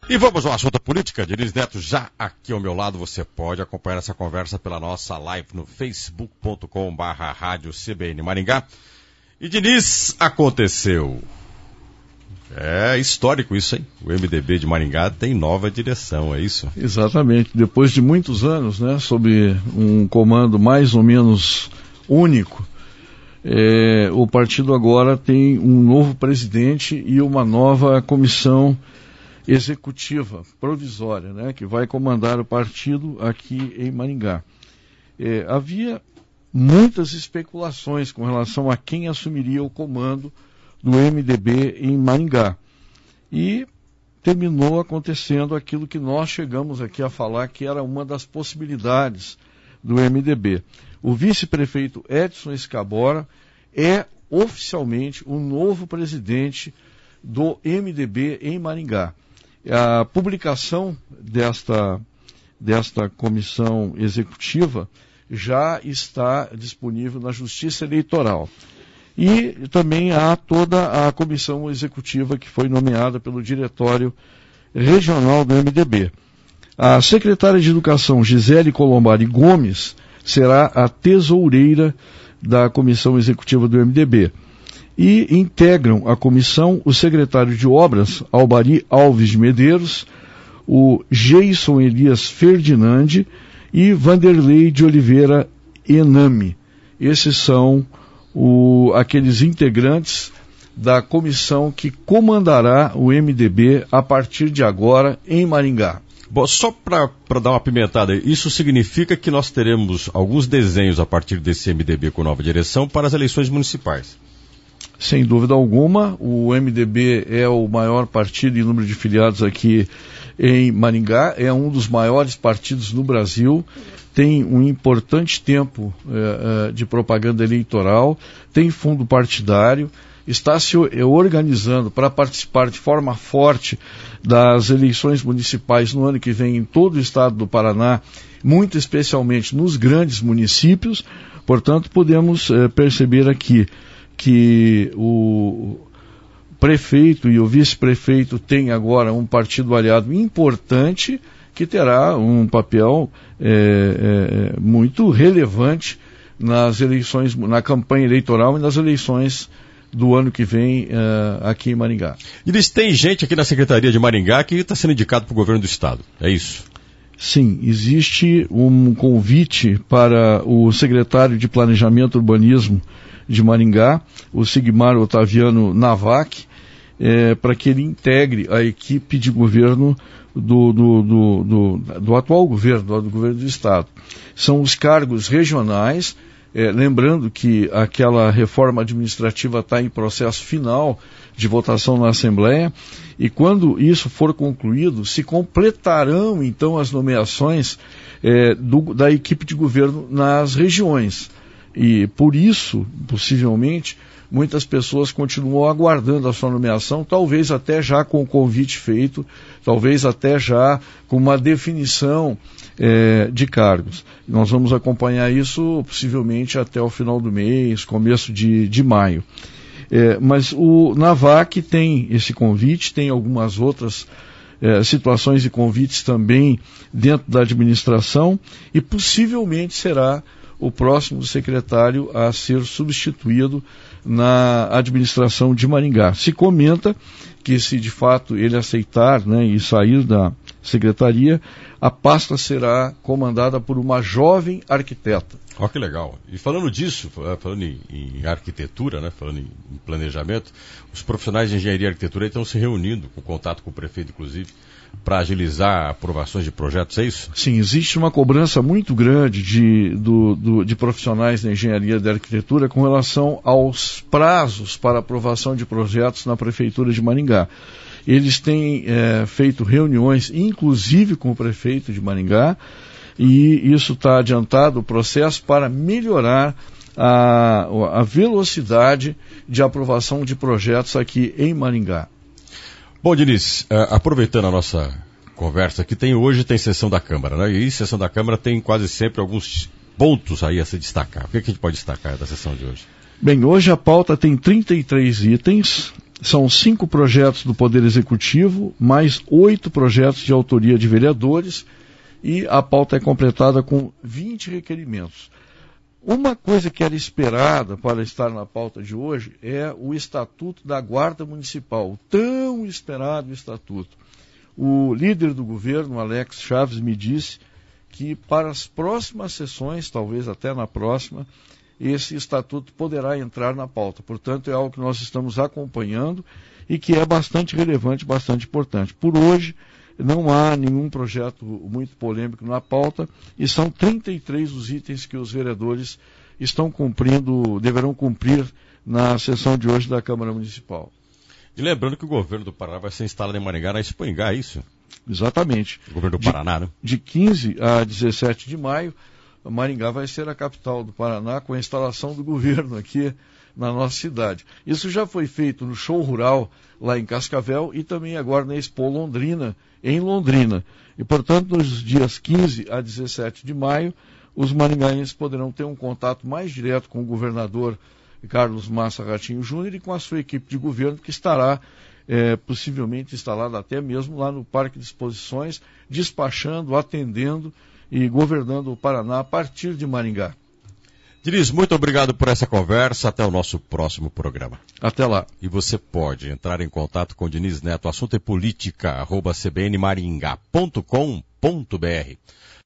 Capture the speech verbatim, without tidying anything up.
E vamos ao assunto política. Diniz Neto já aqui ao meu lado. Você pode acompanhar essa conversa pela nossa live no facebook ponto com barra rádio C B N Maringá. E Diniz, aconteceu. É histórico isso, hein? O M D B de Maringá tem nova direção, é isso? Exatamente. Depois de muitos anos, né, sob um comando mais ou menos único, é, o partido agora tem um novo presidente e uma nova comissão executiva provisória, né, que vai comandar o partido aqui em Maringá. É, havia muitas especulações com relação a quem assumiria o comando do M D B em Maringá. E terminou acontecendo aquilo que nós chegamos aqui a falar que era uma das possibilidades do M D B. O vice-prefeito Edson Escabora é oficialmente o novo presidente do M D B em Maringá. A publicação desta, desta comissão executiva já está disponível na Justiça Eleitoral. E também há toda a comissão executiva que foi nomeada pelo Diretório Regional do M D B. A secretária de Educação, Gisele Colombari Gomes, será a tesoureira da comissão executiva do M D B. E integram a comissão o secretário de Obras, Albari Alves de Medeiros, o Geison Elias Ferdinandi e Vanderlei de Oliveira Enami. Esses são o, aqueles integrantes da comissão que comandará o M D B a partir de agora em Maringá. Bom, só para dar uma pimentada, isso significa que nós teremos alguns desenhos a partir desse M D B com nova direção para as eleições municipais. Sem dúvida alguma, o M D B é o maior partido em número de filiados aqui em Maringá, é um dos maiores partidos no Brasil, tem um importante tempo eh, de propaganda eleitoral, tem fundo partidário, está se organizando para participar de forma forte das eleições municipais no ano que vem em todo o estado do Paraná, muito especialmente nos grandes municípios. Portanto, podemos eh, perceber aqui que o prefeito e o vice-prefeito têm agora um partido aliado importante que terá um papel é, é, muito relevante nas eleições, na campanha eleitoral e nas eleições do ano que vem uh, aqui em Maringá. E eles têm gente aqui na Secretaria de Maringá que está sendo indicado para o governo do estado, é isso? Sim, existe um convite para o secretário de Planejamento e Urbanismo de Maringá, o Sigmar Otaviano Navac, é, para que ele integre a equipe de governo do, do, do, do, do atual governo, do, do governo do estado. São os cargos regionais, é, lembrando que aquela reforma administrativa está em processo final de votação na Assembleia, e quando isso for concluído, se completarão então as nomeações é, do, da equipe de governo nas regiões. E por isso, possivelmente, muitas pessoas continuam aguardando a sua nomeação, talvez até já com o convite feito, talvez até já com uma definição é, de cargos. Nós vamos acompanhar isso possivelmente até o final do mês, começo de, de maio. É, mas o Navac tem esse convite, tem algumas outras é, situações e convites também dentro da administração e possivelmente será o próximo secretário a ser substituído na administração de Maringá. Se comenta que se de fato ele aceitar, né, e sair da secretaria, a pasta será comandada por uma jovem arquiteta. Ó, que legal. E falando disso, falando em, em arquitetura, né, falando em, em planejamento, os profissionais de engenharia e arquitetura estão se reunindo, com contato com o prefeito, inclusive, para agilizar aprovações de projetos, é isso? Sim, existe uma cobrança muito grande de, do, do, de profissionais da engenharia e da arquitetura com relação aos prazos para aprovação de projetos na Prefeitura de Maringá. Eles têm é, feito reuniões, inclusive com o prefeito de Maringá, e isso está adiantado o processo para melhorar a, a velocidade de aprovação de projetos aqui em Maringá. Bom, Diniz, uh, aproveitando a nossa conversa aqui, tem, hoje tem sessão da Câmara, né? E sessão da Câmara tem quase sempre alguns pontos aí a se destacar. O que, é que a gente pode destacar da sessão de hoje? Bem, hoje a pauta tem trinta e três itens, são cinco projetos do Poder Executivo, mais oito projetos de autoria de vereadores, e a pauta é completada com vinte requerimentos. Uma coisa que era esperada para estar na pauta de hoje é o Estatuto da Guarda Municipal, o tão esperado Estatuto. O líder do governo, Alex Chaves, me disse que para as próximas sessões, talvez até na próxima, esse estatuto poderá entrar na pauta. Portanto, é algo que nós estamos acompanhando e que é bastante relevante, bastante importante. Por hoje, não há nenhum projeto muito polêmico na pauta e são trinta e três os itens que os vereadores estão cumprindo, deverão cumprir na sessão de hoje da Câmara Municipal. E lembrando que o governo do Paraná vai ser instalado em Maringá, na Expoingá, é isso? Exatamente. O governo do Paraná, né? De quinze a dezessete de maio, Maringá vai ser a capital do Paraná com a instalação do governo aqui na nossa cidade. Isso já foi feito no Show Rural, lá em Cascavel, e também agora na Expo Londrina, em Londrina. E, portanto, nos dias quinze a dezessete de maio, os maringaenses poderão ter um contato mais direto com o governador Carlos Massa Ratinho Júnior e com a sua equipe de governo, que estará é, possivelmente instalada até mesmo lá no Parque de Exposições, despachando, atendendo e governando o Paraná a partir de Maringá. Diniz, muito obrigado por essa conversa. Até o nosso próximo programa. Até lá. E você pode entrar em contato com o Diniz Neto. O assunto é política, arroba c b n maringá ponto com ponto b r.